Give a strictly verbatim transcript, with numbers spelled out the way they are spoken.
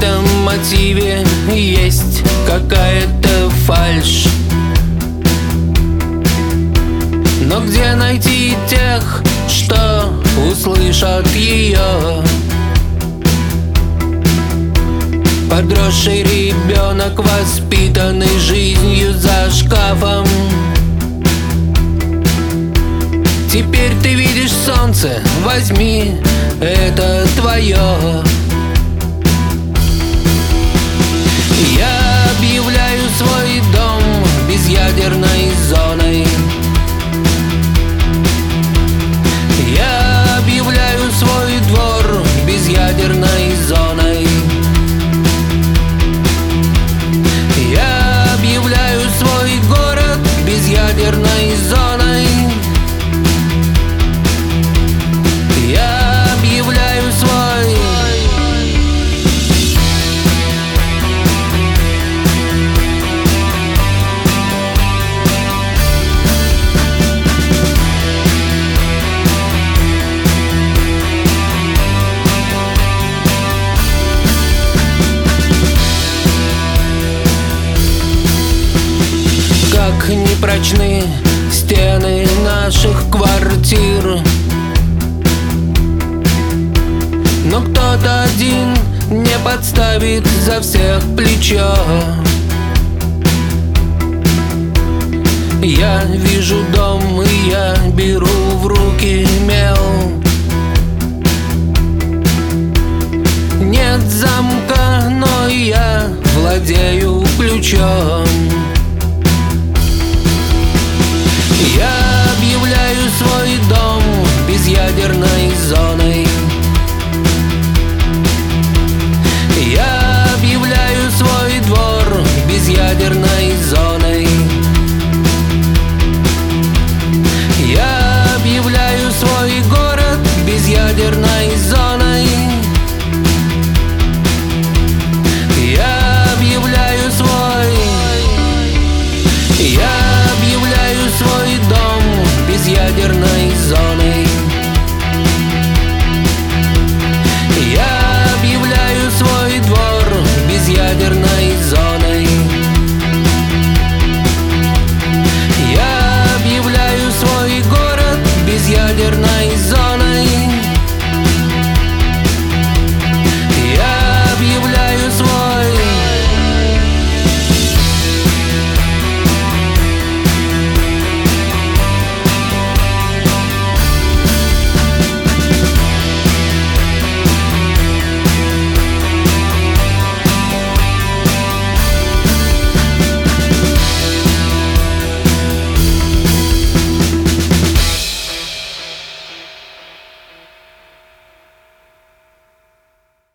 этом мотиве есть какая-то фальшь. Но где найти тех, что услышат ее? Подросший ребенок, воспитанный жизнью за шкафом. Теперь ты видишь солнце, возьми, это твое. Я объявляю свой дом безъядерной зоной. Я объявляю свой двор безъядерной зоной. Я объявляю свой город безъядерной зоной. Я объявляю свой... Как непрочны стены наших квартир, но кто-то один не подставит за всех плечо. Я вижу дом, и я беру в руки мел. Нет замка, но я владею ключом.